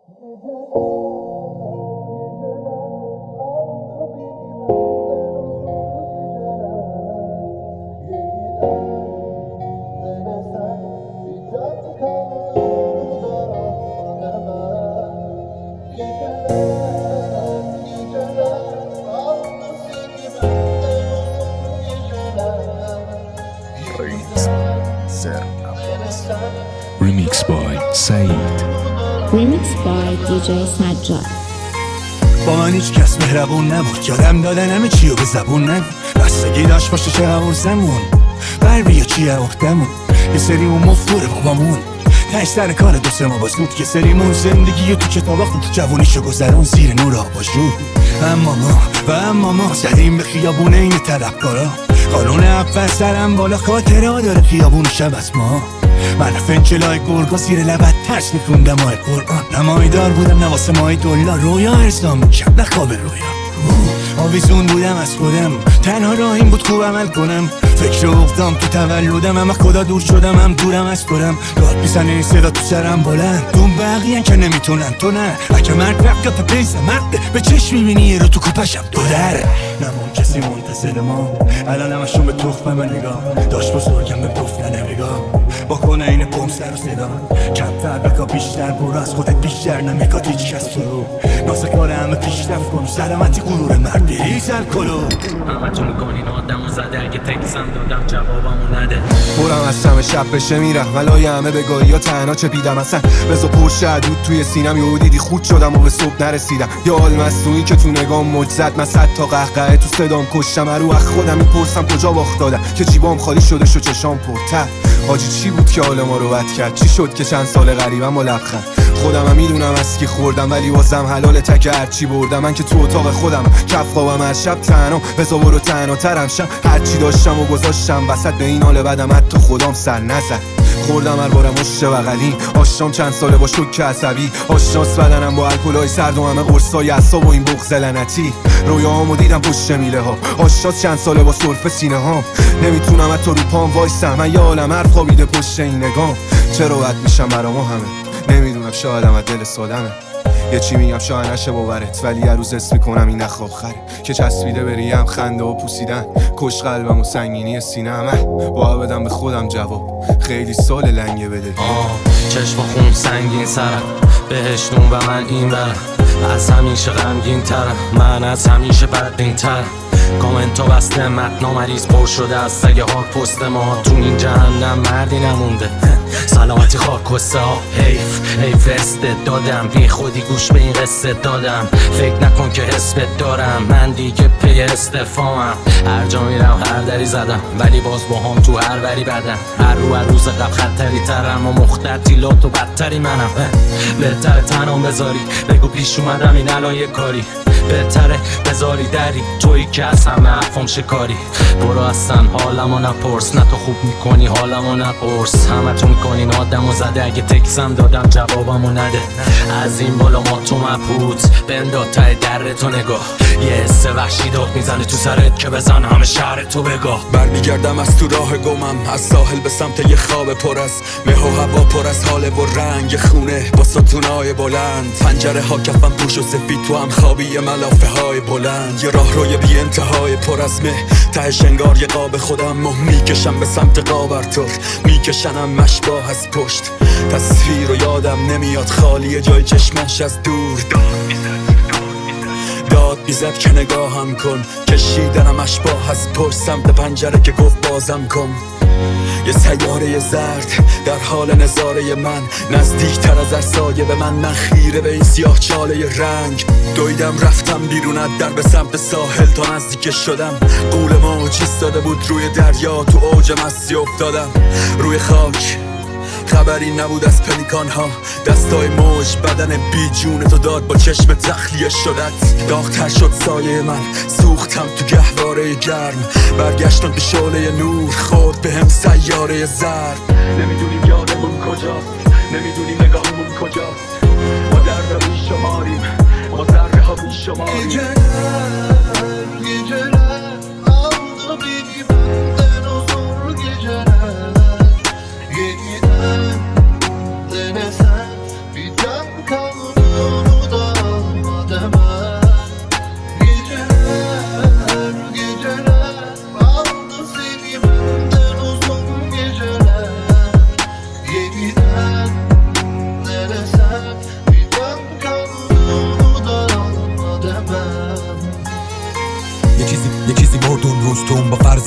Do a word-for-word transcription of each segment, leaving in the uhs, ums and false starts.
Remix by Said. Remix by دی جی سجاد. با من هیچ کس مهربون نبود، یادم دادن همه چیو به زبون نگو. بستگی داشت باشه چه همون زمون بر بیا چیه وقتمون. یه سری اون مفتوره بابامون تش سر کار دو سه ما باز بود. یه سریمون زندگی تو کتاب آخون تو جوونیشو گذرون زیر نور آباژور. اما ما و اما ما زدیم به خیابون این طلبکارا. قانون اول سرم بالا خاطره ها داره خیابون شب از ما. من فنچلای گرگا زیر لبت ترس میکوندم ماه قرآن. نمایدار بودم نواسه ماه دلار رویا ارزام میکرد نه خواب رویا. آویزون بودم از خودم تنها راهیم بود خوب عمل کنم. فکر افتام تو تولدم اما خدا دور شدم هم دورم از خودم. داد میزنه این صدا تو سرم بلند دون بقیه‌ان که نمیتونن تو نه. اگه مرد رفت کپ پیس مرده به چشم میبینی یه رو تو کوپشم دو دره. نمون کسی منتظر ما الان همشون به تخمم نگاه. داشت بزرگم به گفتن نگاه با کنه این قوم سر و صدا. کمتر بکا بیشتر برو از خودت بیشتر نمیکات هیچ کس تو. ناسه کار همه پیشرفت کن سلامتی غرور مردی ریزل کلو. همه تو میکنین آدمو زده اگه تکسم دادم جوابمو نده. برم از همه شب بشه میرم ولای همه بگاهی یا تنها چپیدم اصلا بزا پرش عدود توی سینم. یهو دیدی خود شدم و به صبح نرسیدم. یا حال مصنوعی که تو نگام موج زد. من صد تا قهقه تو صدام کشتم. رو از خودم میپرسم کجا باخت دادم که جیبام خالی شده شو چشام پرتر. حاجی چی بود که حال ما رو بد کرد؟ چی شد که چند سال غریبم با لبخند؟ خودم هم میدونم از کی خوردم ولی واسم حلال تک هرچی بردم. من که تو اتاق خودم کف خوابم هر شب تنها. بزا برو تنها ترم شم هرچی داشتم و گذاشتم وسط. به این حال بدم حتی خودم سر نزد. خوردم هر بارم مشت بغلی آشام چند ساله با شوک عصبی. آشناس بدنم با الکلای سرد و همه قرصای عصاب و این بغض لعنتی. رویاهامو دیدم پشت میله ها. آشناس چند ساله با سرفه سینه ها. نمیتونم حتی رو پام وایسم. من یه عالم حرف خوابیده پشت این نگام. چرا بد میشم برام همه نمیدونم. شاید هم از دل سادمه. یه چی میگم شاید نشه باورت ولی یه روز اسم میکنم این نخ آخره که چسبیده بریم خنده و پوسیدن. کش قلبم و سنگینی سینه همه با بدم به خودم جواب. خیلی سال لنگه بده آه چشم خون سنگین سرم بهشتون و من این برم. از همیشه غمگین ترم من از همیشه بدبین ترم. کامنتا بسته متنا مریض پر شده از سگ هاک پست ما. تو این جهنم مردی نمونده سلامتی خاک کسته ها. حیف حیف استعداد دادم بی خودی گوش به این قصه دادم. فکر نکن که حسبت دارم من دیگه پی استفامم. هر جا میرم هر دری زدم ولی باز با هم تو هر وری بدم. هر رو هر روز قبل خطری ترم و مخترتی لات و بدتری منم. بهتره تنام بذاری بگو پیش اومدم این الان یه کاری. بهتره بذاری دری تویی که از همه حرفم شکاری. برو اصلا حالمو نپرس نه تو خوب میکنی حالمو نپرس. همه تو میکنین آدمو زده اگه تکسم دادم جوابمو نده. از این بالا ما تو مبهوت بنداد ته در تو نگاه. یه حس وحشی داد میزنه تو سرت که بزن همه شهر تو بگاه. برمیگردم از تو راه گمم از ساحل به سمت یه خواب پر از مه و هوا پر از حال و رنگ خونه با ستونای بلند. پنجره ها کفم پوش و سفید تو هم خوابی ملافه های بلند. یه راه روی بی انتهای پر از مه تهش انگار یه قاب خودم مه میکشم به سمت قابرتور. میکشنم مشباه از پشت تصویر و یادم نمیاد خالیه جای چشماش از دور. داد بیزد که نگاهم کن کشیدنم اشباه از پشت سمت پنجره که گفت بازم کن. یه سیاره زرد در حال نظاره من نزدیکتر از ارسایه به من. من خیره به این سیاه چاله رنگ دویدم رفتم بیرون از در به سمت ساحل تا نزدیک شدم. قول موج ایستاده بود روی دریا تو اوج مستی افتادم روی خاک. خبری نبود از پلیکان ها دستای موج بدن بی جون تو داد با چشم تخلیه شدت. داغ‌تر شد سایه من سوختم تو گهواره گرم. برگشتم به شعله نور خورد به هم سیاره زرد. نمیدونیم یادمون کجاست نمیدونیم نگاهمون کجاست. ما در رو بیشماریم ما ذره ها بیشماریم.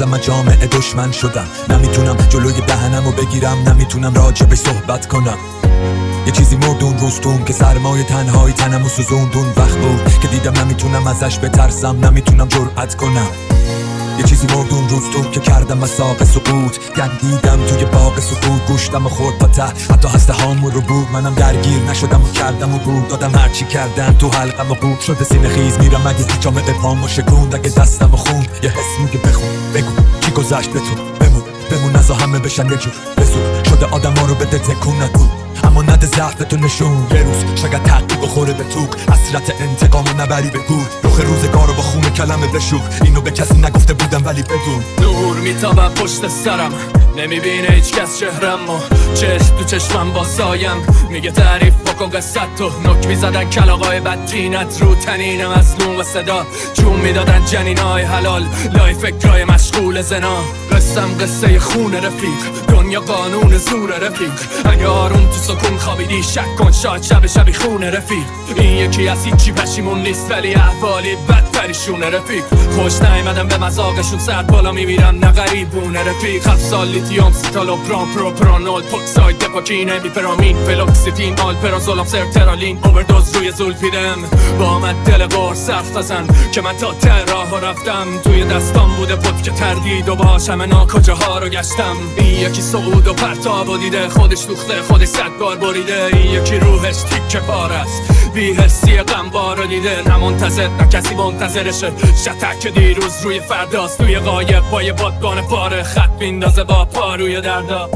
کردم من جامعه دشمن شدم. نمیتونم جلوی دهنمو بگیرم، نمیتونم راجبش صحبت کنم. یه چیزی مردون روستون که سرمای تنهایی تنمو سوزوندون. وقت بود که دیدم نمیتونم ازش بترسم، نمیتونم جرأت کنم. یه چیزی مردون روستون که کردم مساق سقوط. گندیدم توی باغ سکوت، گوشتم و خورد تا ته، حتی هسته هامون رو بود. منم درگیر نشدم و کردم و بود دادم هرچی کردم تو حلقم و قوب شده سینه خیز. میرم مگه جامعه پامو شکوند، اگه دستم و خون یه حس میگه بخون بگو چی گذشت به تو. بمون بمون نزا همه بشن یه جور بزور شده آدم ها رو بده تکون نگو، اما نده ضعفتو نشون. یه روز شاید تقیب بخوره به توق، حسرت انتقامو نبری به گور. رخ روزگارو با خون کلمه بشوق، اینو به کسی نگفته بودم ولی بدون. نور میتابم پشت سرم، نمیبینه هیچ کس چهرم و چشم تو چشمم با سایم. میگه تعریف بکن قصت تو، نک میزدن کلاغای بدجینت رو تنین مظلوم و صدا جون میدادن جنینای حلال لای فکرای مشغول زنا. قصم قصه خون رفیق، دنیا قانون زور رفیق. اگه آروم تو سکون خوابیدی شک کن، شاید شب شبی خون رفیق. این یکی از هیچی پشیمون نیست ولی احوالی بدتریشون رفیق. خوش نیمدم به مذاقشون، سر بالا میمیرم نه غریبون رفیق. هفت سال لیتیوم سیتالو پرام پرو پرانول پوکساید دپاکین امیپرامین فلوکسیتین آلپرازول سرترالین اووردوز روی زولپیدم. با من دل قرص حرف نزن که من تا ته راه رفتم. توی دستام بوده پد که تردید و باش همه نا کجاها رو گشتم. این یکی صعود و پرتاب و دیده، خودش دوخته خودش صد بار بریده. این یکی روحش تیکه پار است، بی حسی غمبار رو دیده. نه منتظر نه کسی منتظرشه، شتک دیروز روی فرداست. توی قایق با یه بادبان پاره خط میندازه با پا روی دردا.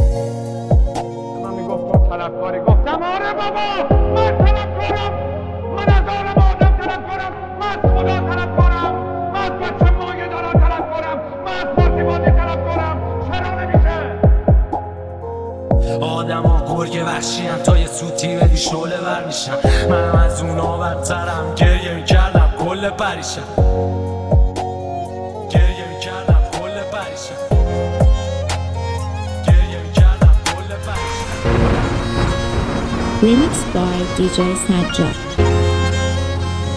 من میگفتم طلبکاری، گفتم آره بابا من طلبکارم، من از آرم آدم طلبکارم، من از خدا طلبکارم، من از بچه مایه دارم طلبکارم، من از پارتی بازی طلبکارم. چرا نمیشه؟ آدم ها گرگ وحشی هم تا یه سوتی بدی شعله بر میشن. منم از اونا بدترم، گریه میکردم کل پریشم. گریه میکردم کل پریشم. گریه میکردم کل پریشم. Remixed by دی جی Snapchat.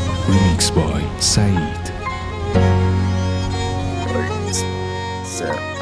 Remixed by Said. Set.